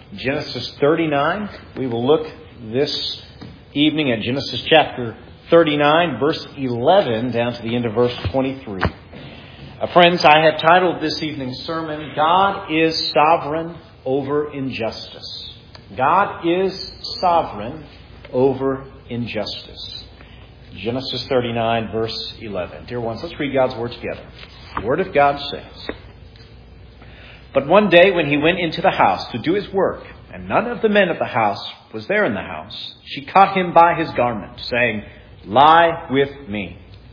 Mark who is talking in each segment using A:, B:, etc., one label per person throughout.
A: Genesis 39. We will look this evening at Genesis chapter 39, verse 11, down to the end of verse 23. Friends, I have titled this evening's sermon, God is Sovereign over Injustice. God is sovereign over injustice. Genesis 39, verse 11. Dear ones, let's read God's Word together. The Word of God says, "But one day when he went into the house to do his work, and none of the men of the house was there in the house, she caught him by his garment, saying, 'Lie with me.'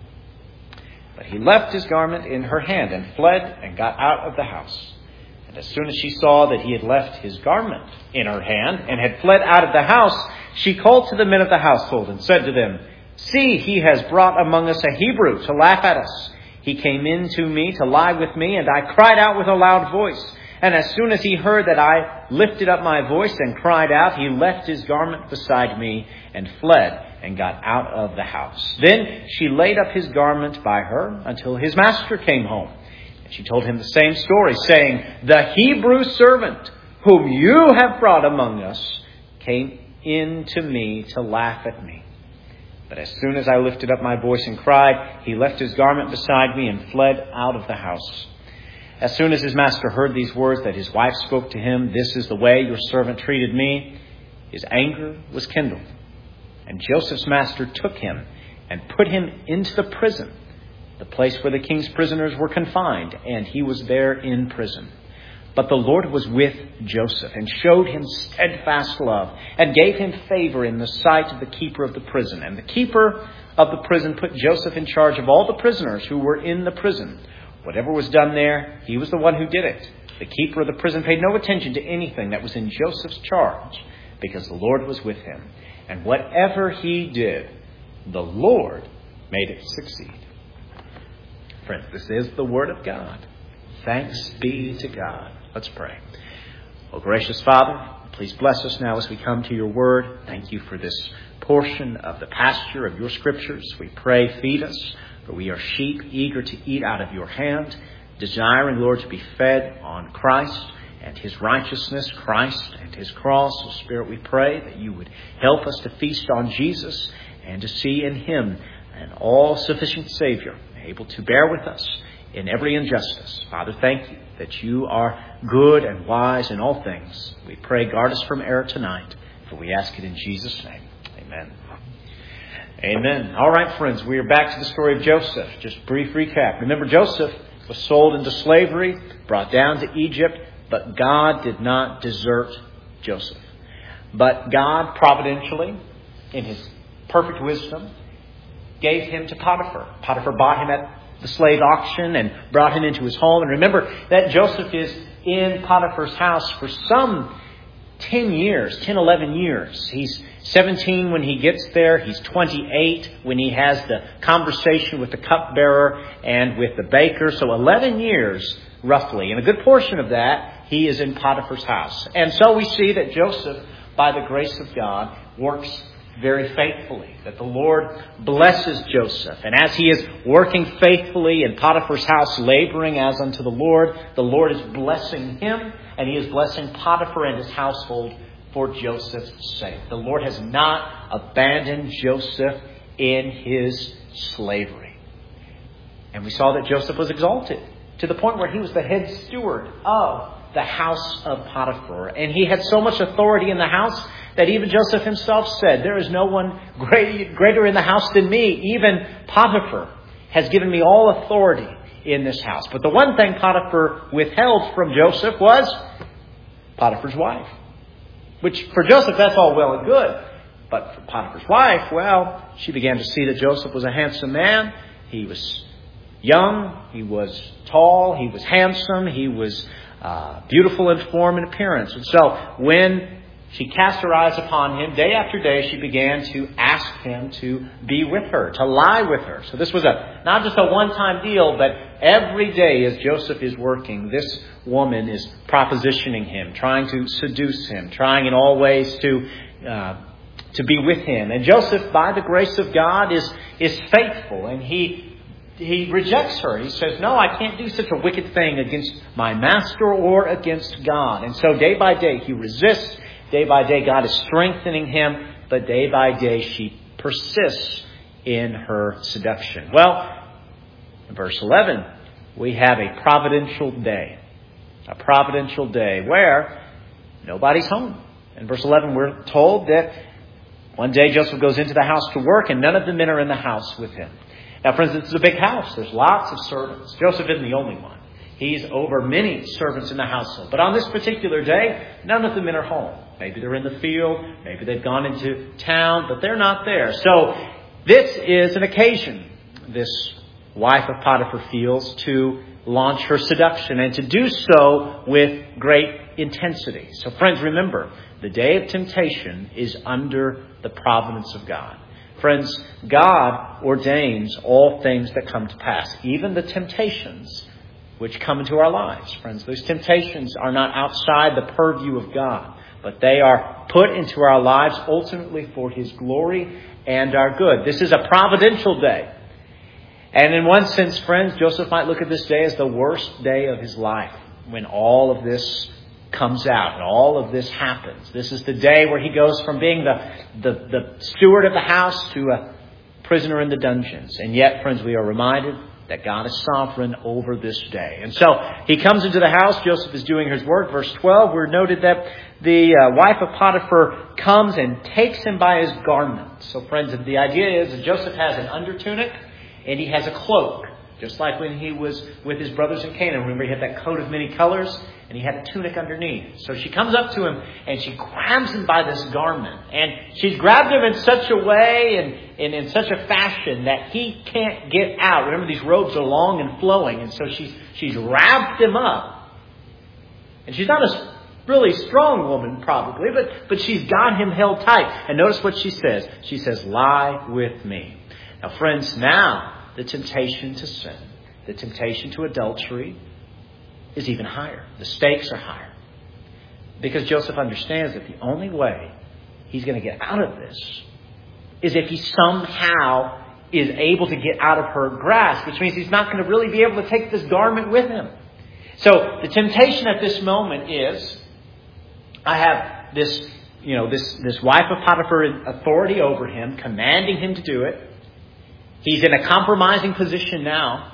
A: But he left his garment in her hand and fled and got out of the house. And as soon as she saw that he had left his garment in her hand and had fled out of the house, she called to the men of the household and said to them, 'See, he has brought among us a Hebrew to laugh at us. He came in to me to lie with me, and I cried out with a loud voice. And as soon as he heard that I lifted up my voice and cried out, he left his garment beside me and fled and got out of the house.' Then she laid up his garment by her until his master came home. And she told him the same story, saying, 'The Hebrew servant whom you have brought among us came in to me to laugh at me. But as soon as I lifted up my voice and cried, he left his garment beside me and fled out of the house.' As soon as his master heard these words that his wife spoke to him, 'This is the way your servant treated me,' his anger was kindled. And Joseph's master took him and put him into the prison, the place where the king's prisoners were confined, and he was there in prison. But the Lord was with Joseph and showed him steadfast love and gave him favor in the sight of the keeper of the prison. And the keeper of the prison put Joseph in charge of all the prisoners who were in the prison. Whatever was done there, he was the one who did it. The keeper of the prison paid no attention to anything that was in Joseph's charge, because the Lord was with him. And whatever he did, the Lord made it succeed." Friends, this is the Word of God. Thanks be to God. Let's pray. Oh, gracious Father, please bless us now as we come to your word. Thank you for this portion of the pasture of your scriptures. We pray, feed us, for we are sheep eager to eat out of your hand, desiring, Lord, to be fed on Christ and his righteousness, Christ and his cross. So, Spirit, we pray that you would help us to feast on Jesus and to see in him an all-sufficient Savior, able to bear with us in every injustice. Father, thank you that you are good and wise in all things. We pray, guard us from error tonight, for we ask it in Jesus' name. Amen. Amen. All right, friends, we are back to the story of Joseph. Just brief recap. Remember, Joseph was sold into slavery, brought down to Egypt, but God did not desert Joseph. But God providentially, in his perfect wisdom, gave him to Potiphar. Potiphar bought him at the slave auction and brought him into his home. And remember that Joseph is in Potiphar's house for some 10 years, 10, 11 years. He's 17 when he gets there. He's 28 when he has the conversation with the cupbearer and with the baker. So 11 years, roughly. And a good portion of that, he is in Potiphar's house. And so we see that Joseph, by the grace of God, works very faithfully, that the Lord blesses Joseph. And as he is working faithfully in Potiphar's house, laboring as unto the Lord is blessing him, and he is blessing Potiphar and his household for Joseph's sake. The Lord has not abandoned Joseph in his slavery. And we saw that Joseph was exalted to the point where he was the head steward of the house of Potiphar. And he had so much authority in the house that even Joseph himself said, "There is no one greater in the house than me. Even Potiphar has given me all authority in this house." But the one thing Potiphar withheld from Joseph was Potiphar's wife. Which for Joseph, that's all well and good. But for Potiphar's wife, well, she began to see that Joseph was a handsome man. He was young. He was tall. He was handsome. He was beautiful in form and appearance. And so when she cast her eyes upon him, day after day, she began to ask him to be with her, to lie with her. So this was not just a one-time deal, but every day as Joseph is working, this woman is propositioning him, trying to seduce him, trying in all ways to be with him. And Joseph, by the grace of God, is faithful, and he he rejects her. He says, no, I can't do such a wicked thing against my master or against God. And so day by day he resists. Day by day God is strengthening him. But day by day she persists in her seduction. Well, in verse 11, we have a providential day. A providential day where nobody's home. In verse 11, we're told that one day Joseph goes into the house to work and none of the men are in the house with him. Now, friends, this is a big house. There's lots of servants. Joseph isn't the only one. He's over many servants in the household. But on this particular day, none of the men are home. Maybe they're in the field. Maybe they've gone into town, but they're not there. So this is an occasion, this wife of Potiphar feels, to launch her seduction and to do so with great intensity. So friends, remember, the day of temptation is under the providence of God. Friends, God ordains all things that come to pass, even the temptations which come into our lives. Friends, those temptations are not outside the purview of God, but they are put into our lives ultimately for His glory and our good. This is a providential day. And in one sense, friends, Joseph might look at this day as the worst day of his life when all of this comes out and all of this happens. This is the day where he goes from being the steward of the house to a prisoner in the dungeons. And yet, friends, we are reminded that God is sovereign over this day. And so he comes into the house. Joseph is doing his work. Verse 12, we're noted that the wife of Potiphar comes and takes him by his garment. So, friends, the idea is that Joseph has an undertunic and he has a cloak. Just like when he was with his brothers in Canaan. Remember, he had that coat of many colors and he had a tunic underneath. So she comes up to him and she grabs him by this garment. And she's grabbed him in such a way and in such a fashion that he can't get out. Remember, these robes are long and flowing. And so she's wrapped him up. And she's not a really strong woman probably, but she's got him held tight. And notice what she says. She says, lie with me. Now, friends, now the temptation to sin, the temptation to adultery is even higher. The stakes are higher. Because Joseph understands that the only way he's going to get out of this is if he somehow is able to get out of her grasp, which means he's not going to really be able to take this garment with him. So the temptation at this moment is, I have this wife of Potiphar authority over him, commanding him to do it. He's in a compromising position now.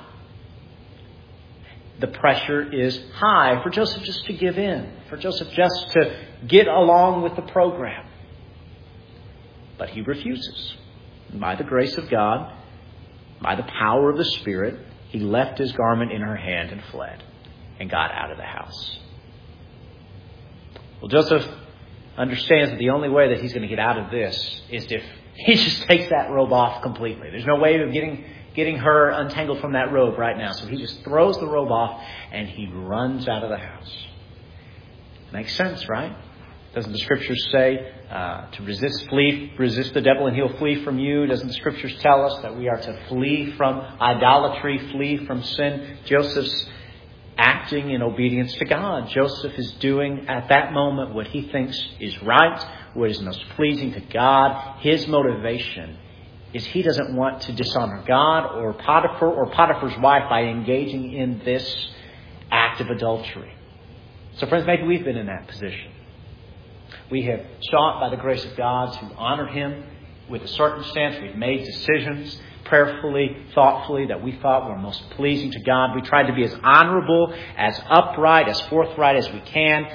A: The pressure is high for Joseph just to give in, for Joseph just to get along with the program. But he refuses. And by the grace of God, by the power of the Spirit, he left his garment in her hand and fled and got out of the house. Well, Joseph understands that the only way that he's going to get out of this is if he just takes that robe off completely. There's no way of getting her untangled from that robe right now. So he just throws the robe off and he runs out of the house. Makes sense, right? Doesn't the Scriptures say to resist the devil and he'll flee from you? Doesn't the Scriptures tell us that we are to flee from idolatry, flee from sin? Joseph's acting in obedience to God. Joseph is doing at that moment what he thinks is right, what is most pleasing to God. His motivation is he doesn't want to dishonor God or Potiphar or Potiphar's wife by engaging in this act of adultery. So friends, maybe we've been in that position. We have sought by the grace of God to honor Him with a circumstance. We've made decisions prayerfully, thoughtfully, that we thought were most pleasing to God. We tried to be as honorable, as upright, as forthright as we can.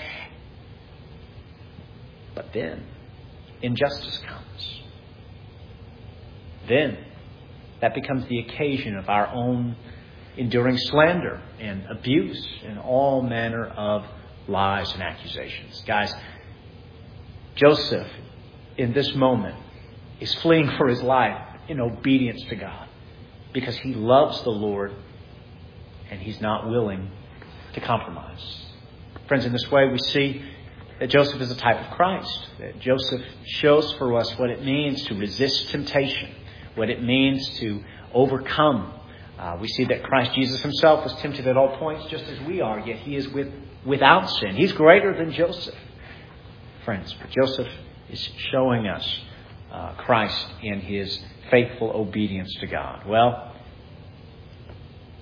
A: But then, injustice comes. Then, that becomes the occasion of our own enduring slander and abuse and all manner of lies and accusations. Guys, Joseph, in this moment, is fleeing for his life in obedience to God because he loves the Lord and he's not willing to compromise. Friends, in this way we see that Joseph is a type of Christ. That Joseph shows for us what it means to resist temptation, what it means to overcome. We see that Christ Jesus himself was tempted at all points just as we are, yet he is without sin. He's greater than Joseph. Friends, but Joseph is showing us Christ in his faithful obedience to God. Well,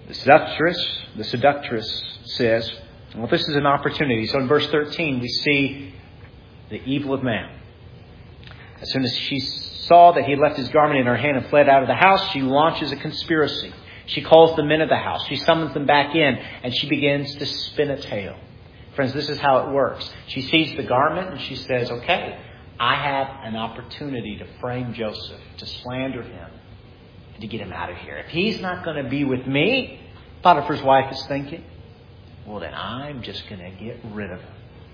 A: The seductress says, well, this is an opportunity. So in verse 13, we see the evil of man. As soon as she saw that he had left his garment in her hand and fled out of the house, she launches a conspiracy. She calls the men of the house. She summons them back in, and she begins to spin a tale. Friends, this is how it works. She sees the garment, and she says, okay, I have an opportunity to frame Joseph, to slander him, and to get him out of here. If he's not going to be with me, Potiphar's wife is thinking, well, then I'm just going to get rid of him.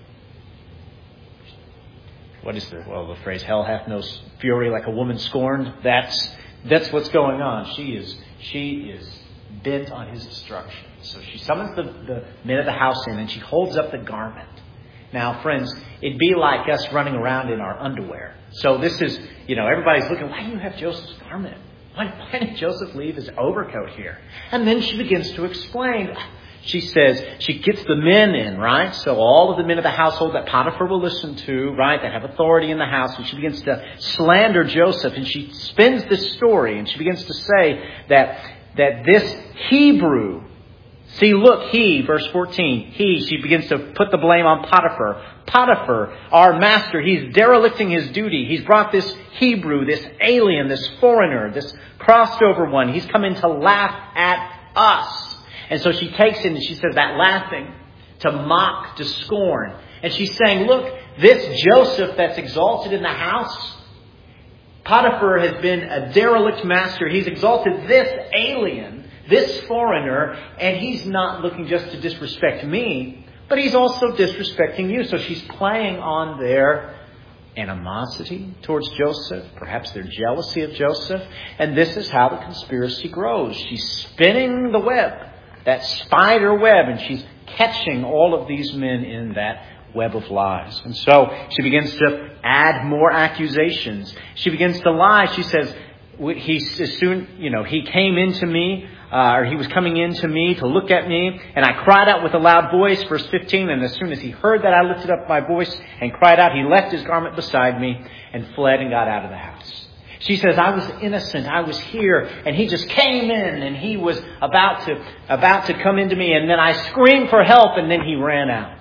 A: What is the phrase, hell hath no fury like a woman scorned? That's what's going on. She is bent on his destruction. So she summons the men of the house in, and she holds up the garment. Now, friends, it'd be like us running around in our underwear. So this is, everybody's looking, why do you have Joseph's garment? Why did Joseph leave his overcoat here? And then she begins to explain. She says, she gets the men in, right? So all of the men of the household that Potiphar will listen to, right? That have authority in the house. And she begins to slander Joseph. And she spins this story. And she begins to say that this Hebrew, see, look, verse 14, she begins to put the blame on Potiphar. Potiphar, our master, he's derelicting his duty. He's brought this Hebrew, this alien, this foreigner, this crossed over one. He's come in to laugh at us. And so she takes it and she says that laughing, to mock, to scorn. And she's saying, look, this Joseph that's exalted in the house, Potiphar has been a derelict master. He's exalted this alien, this foreigner, and he's not looking just to disrespect me, but he's also disrespecting you. So she's playing on their animosity towards Joseph, perhaps their jealousy of Joseph. And this is how the conspiracy grows. She's spinning the web, that spider web, and she's catching all of these men in that web of lies. And so she begins to add more accusations. She begins to lie. She says, he came into me, or he was coming into me to look at me, and I cried out with a loud voice, verse 15, and as soon as he heard that, I lifted up my voice and cried out. He left his garment beside me and fled and got out of the house. She says, I was innocent. I was here, and he just came in, and he was about to come into me, and then I screamed for help, and then he ran out.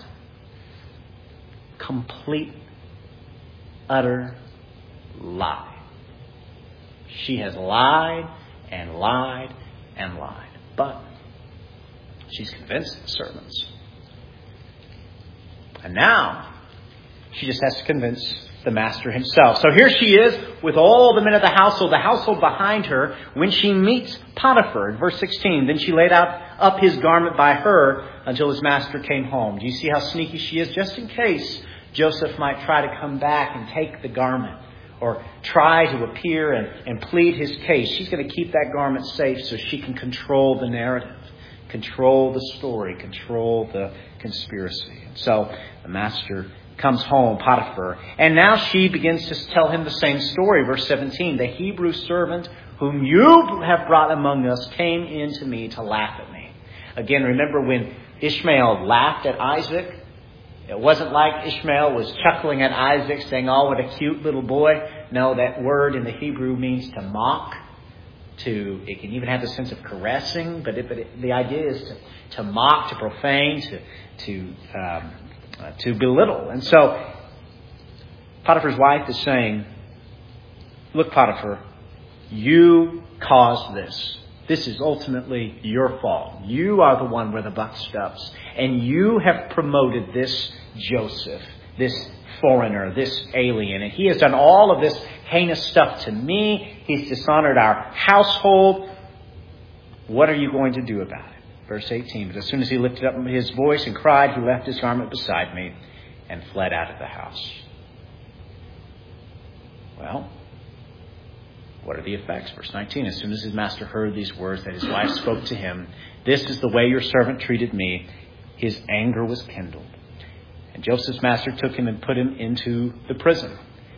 A: Complete, utter lie. She has lied and lied and lied. But she's convinced the servants. And now she just has to convince the master himself. So here she is with all the men of the household behind her, when she meets Potiphar. In verse 16, then she laid up his garment by her until his master came home. Do you see how sneaky she is? Just in case Joseph might try to come back and take the garment, or try to appear and plead his case. She's going to keep that garment safe so she can control the narrative, control the story, control the conspiracy. And so the master comes home, Potiphar, and now she begins to tell him the same story. Verse 17, the Hebrew servant whom you have brought among us came in to me to laugh at me. Again, remember when Ishmael laughed at Isaac? It wasn't like Ishmael was chuckling at Isaac, saying, oh, what a cute little boy. No, that word in the Hebrew means to mock. It can even have the sense of caressing, but the idea is to mock, to profane, to belittle. And so Potiphar's wife is saying, look, Potiphar, you caused this. This is ultimately your fault. You are the one where the buck stops. And you have promoted this Joseph, this foreigner, this alien. And he has done all of this heinous stuff to me. He's dishonored our household. What are you going to do about it? Verse 18, but as soon as he lifted up his voice and cried, he left his garment beside me and fled out of the house. Well, what are the effects? Verse 19, as soon as his master heard these words that his wife spoke to him, this is the way your servant treated me, his anger was kindled. And Joseph's master took him and put him into the prison.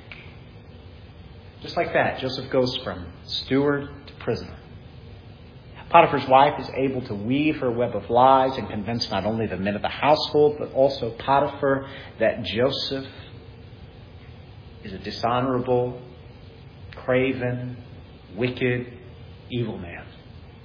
A: Just like that, Joseph goes from steward to prisoner. Potiphar's wife is able to weave her web of lies and convince not only the men of the household, but also Potiphar that Joseph is a dishonorable, craven, wicked, evil man.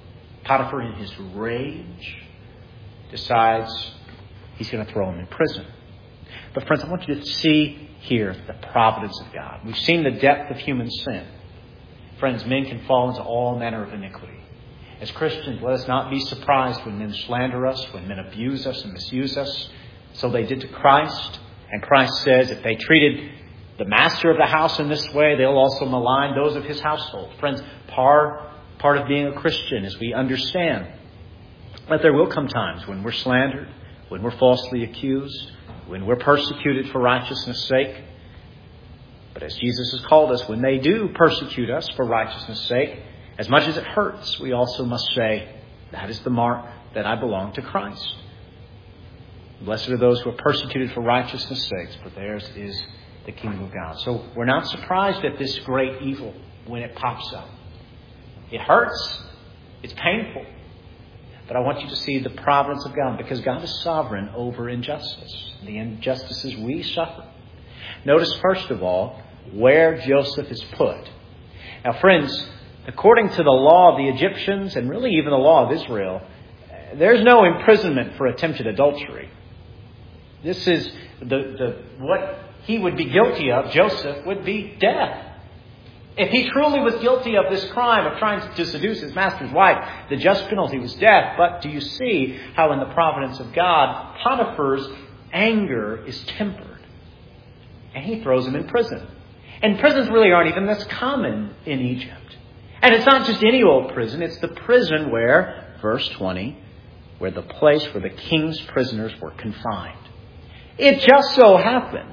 A: Potiphar, in his rage, decides he's going to throw him in prison. But friends, I want you to see here the providence of God. We've seen the depth of human sin. Friends, men can fall into all manner of iniquity. As Christians, let us not be surprised when men slander us, when men abuse us and misuse us. So they did to Christ. And Christ says if they treated the master of the house in this way, they'll also malign those of his household. Friends, part of being a Christian is we understand that there will come times when we're slandered, when we're falsely accused, when we're persecuted for righteousness' sake. But as Jesus has called us, when they do persecute us for righteousness' sake, as much as it hurts, we also must say, that is the mark that I belong to Christ. Blessed are those who are persecuted for righteousness' sake, for theirs is the kingdom of God. So we're not surprised at this great evil when it pops up. It hurts. It's painful. But I want you to see the providence of God, because God is sovereign over injustice, the injustices we suffer. Notice, first of all, where Joseph is put. Now, friends, according to the law of the Egyptians, and really even the law of Israel, there's no imprisonment for attempted adultery. This is what he would be guilty of, Joseph, would be death. If he truly was guilty of this crime of trying to seduce his master's wife, the just penalty was death. But do you see how in the providence of God, Potiphar's anger is tempered? And he throws him in prison. And prisons really aren't even this common in Egypt. And it's not just any old prison. It's the prison where, verse 20, where the place where the king's prisoners were confined. It just so happened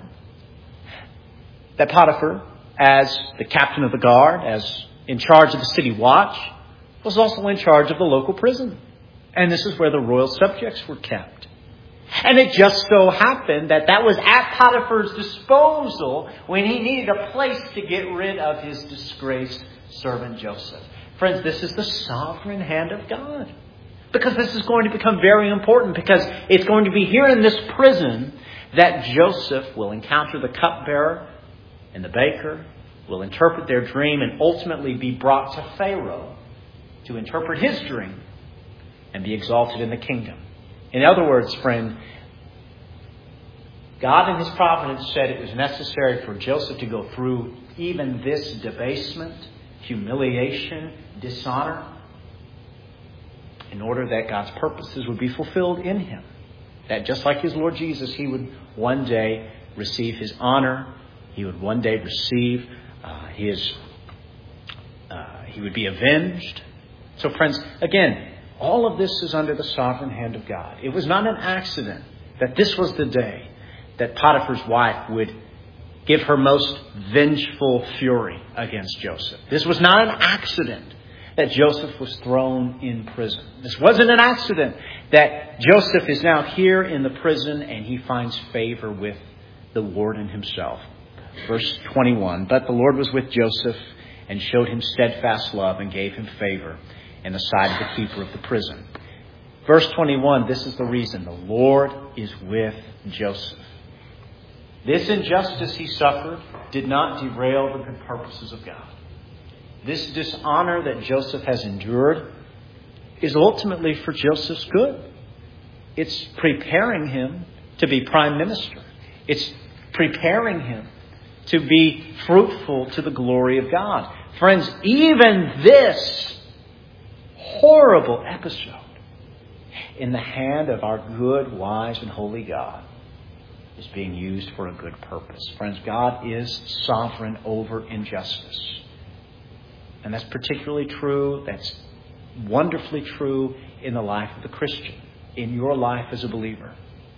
A: that Potiphar, as the captain of the guard, as in charge of the city watch, was also in charge of the local prison. And this is where the royal subjects were kept. And it just so happened that was at Potiphar's disposal when he needed a place to get rid of his disgraced servant Joseph. Friends, this is the sovereign hand of God. Because this is going to become very important, because it's going to be here in this prison that Joseph will encounter the cupbearer and the baker, will interpret their dream, and ultimately be brought to Pharaoh to interpret his dream and be exalted in the kingdom. In other words, friend, God in his providence said it was necessary for Joseph to go through even this debasement, humiliation, dishonor, in order that God's purposes would be fulfilled in him. That just like his Lord Jesus, he would one day receive his honor. He would one day receive he would be avenged. So friends, again, all of this is under the sovereign hand of God. It was not an accident that this was the day that Potiphar's wife would give her most vengeful fury against Joseph. This was not an accident that Joseph was thrown in prison. This wasn't an accident that Joseph is now here in the prison and he finds favor with the warden himself. Verse 21, but the Lord was with Joseph and showed him steadfast love and gave him favor in the sight of the keeper of the prison. Verse 21, this is the reason. The Lord is with Joseph. This injustice he suffered did not derail the good purposes of God. This dishonor that Joseph has endured is ultimately for Joseph's good. It's preparing him to be prime minister. It's preparing him to be fruitful to the glory of God. Friends, even this horrible episode in the hand of our good, wise, and holy God is being used for a good purpose. Friends, God is sovereign over injustice. And that's particularly true, that's wonderfully true in the life of the Christian, in your life as a believer.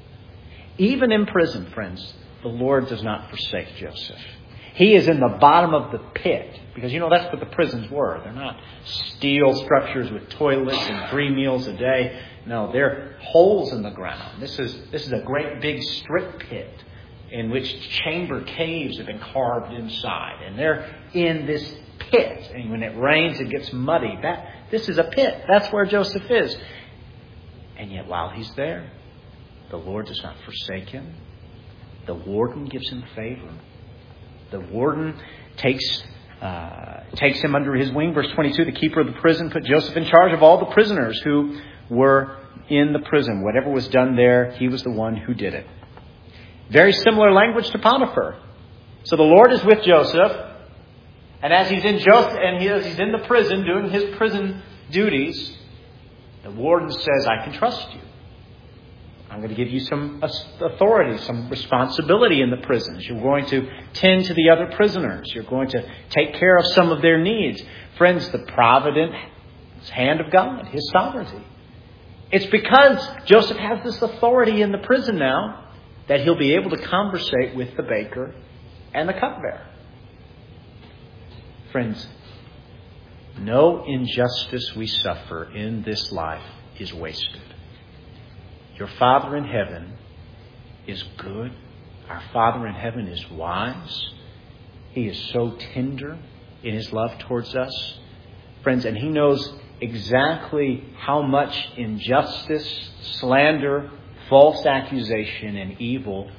A: Even in prison, friends, the Lord does not forsake Joseph. He is in the bottom of the pit, because that's what the prisons were. They're not steel structures with toilets and 3 meals a day. No, they're holes in the ground. This is a great big strip pit in which chamber caves have been carved inside. And they're in this pit. And when it rains, it gets muddy. This is a pit. That's where Joseph is. And yet while he's there, the Lord does not forsake him. The warden gives him favor. The warden takes takes him under his wing. Verse 22, the keeper of the prison put Joseph in charge of all the prisoners who were in the prison. Whatever was done there, he was the one who did it. Very similar language to Potiphar. So the Lord is with Joseph, and as he's in he's in the prison doing his prison duties, the warden says, I can trust you. I'm going to give you some authority, some responsibility in the prisons. You're going to tend to the other prisoners. You're going to take care of some of their needs. Friends, the provident hand of God, His sovereignty. It's because Joseph has this authority in the prison now that he'll be able to conversate with the baker and the cupbearer. Friends, no injustice we suffer in this life is wasted. Your Father in heaven is good. Our Father in heaven is wise. He is so tender in His love towards us. Friends, and He knows exactly how much injustice, slander, false accusation, and evil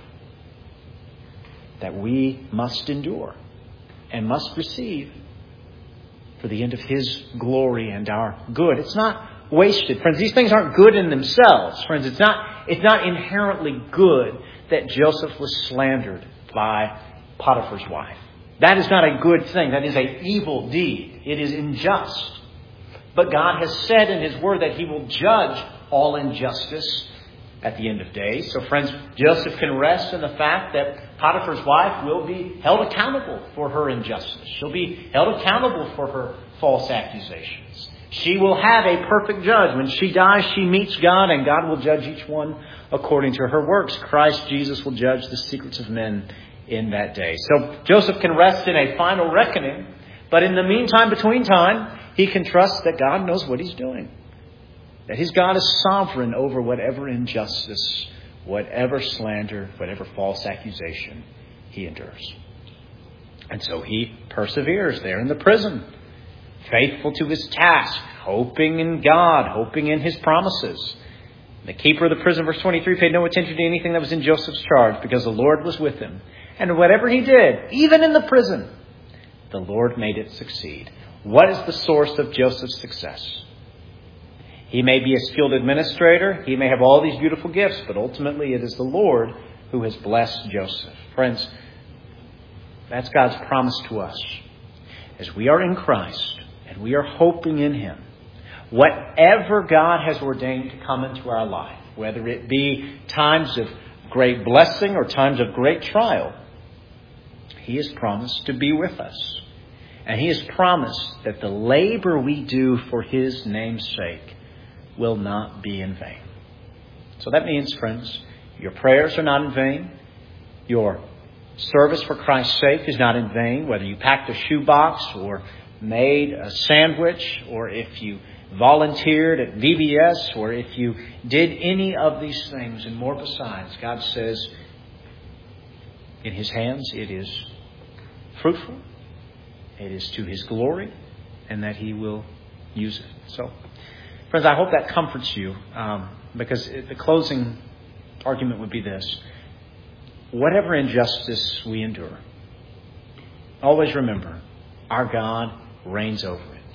A: that we must endure and must receive for the end of His glory and our good. It's not wasted. Friends, these things aren't good in themselves. Friends, it's not inherently good that Joseph was slandered by Potiphar's wife. That is not a good thing. That is an evil deed. It is unjust. But God has said in His Word that He will judge all injustice at the end of days. So friends, Joseph can rest in the fact that Potiphar's wife will be held accountable for her injustice. She'll be held accountable for her false accusations. She will have a perfect judge. When she dies, she meets God, and God will judge each one according to her works. Christ Jesus will judge the secrets of men in that day. So Joseph can rest in a final reckoning, but in the meantime, between time, he can trust that God knows what He's doing. That his God is sovereign over whatever injustice, whatever slander, whatever false accusation he endures. And so he perseveres there in the prison, faithful to his task, hoping in God, hoping in His promises. The keeper of the prison, verse 23, paid no attention to anything that was in Joseph's charge because the Lord was with him. And whatever he did, even in the prison, the Lord made it succeed. What is the source of Joseph's success? He may be a skilled administrator. He may have all these beautiful gifts, but ultimately it is the Lord who has blessed Joseph. Friends, that's God's promise to us. As we are in Christ and we are hoping in Him, whatever God has ordained to come into our life, whether it be times of great blessing or times of great trial, He has promised to be with us. And He has promised that the labor we do for His name's sake will not be in vain. So that means, friends, your prayers are not in vain. Your service for Christ's sake is not in vain. Whether you packed a shoebox or made a sandwich, or if you volunteered at VBS, or if you did any of these things and more besides, God says in His hands it is fruitful, it is to His glory, and that He will use it. So, friends, I hope that comforts you, because the closing argument would be this. Whatever injustice we endure, always remember, our God reigns over it.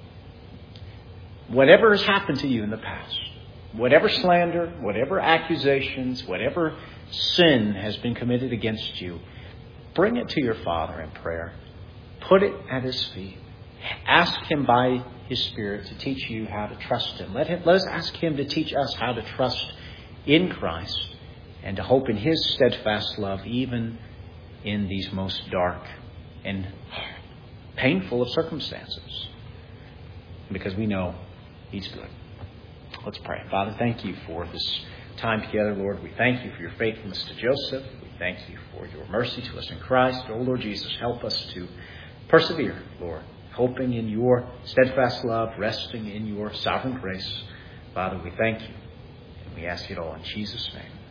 A: Whatever has happened to you in the past, whatever slander, whatever accusations, whatever sin has been committed against you, bring it to your Father in prayer. Put it at His feet. Ask Him by His Spirit to teach you how to trust Him. Let us ask Him to teach us how to trust in Christ and to hope in His steadfast love, even in these most dark and painful of circumstances, because we know He's good. Let's pray. Father, thank You for this time together, Lord. We thank You for Your faithfulness to Joseph. We thank You for Your mercy to us in Christ. Oh, Lord Jesus, help us to persevere, Lord, hoping in Your steadfast love, resting in Your sovereign grace. Father, we thank You, and we ask it all in Jesus' name.